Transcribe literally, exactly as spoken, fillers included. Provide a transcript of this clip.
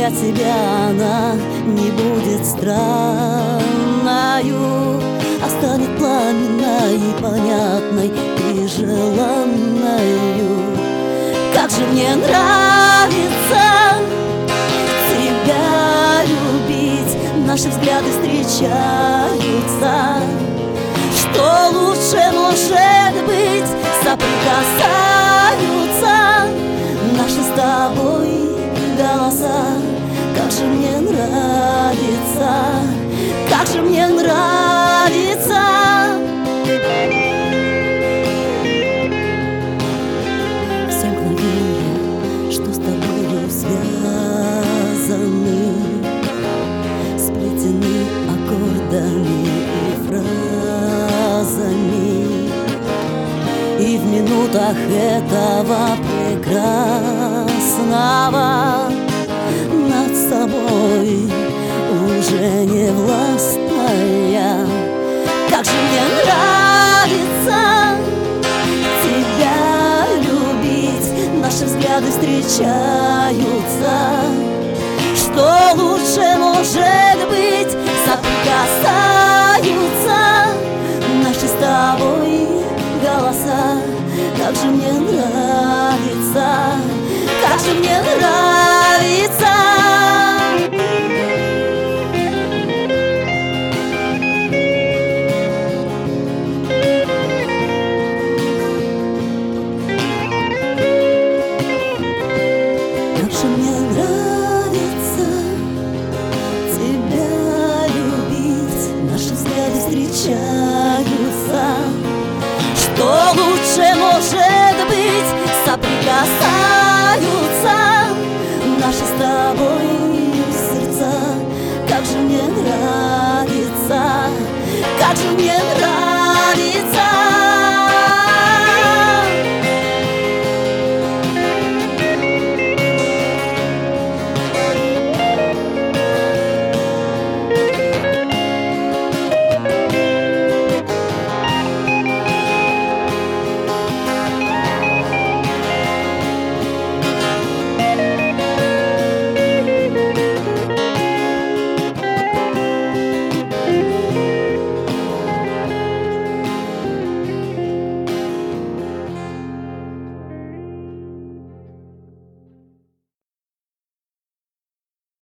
для тебя она не будет странною, а станет пламенной, понятной и желанною. Как же мне нравится тебя любить, наши взгляды встречаются. Что лучше может быть, соприкасаются наши с тобой голоса. Как же мне нравится, как же мне нравится. Все мгновения, что с тобою связаны, сплетены аккордами и фразами, и в минутах этого прекрасного над собой уже не властная. Как же мне нравится тебя любить, наши взгляды встречаются. Что лучше может быть, соприкасаются наши с тобой голоса. Как же мне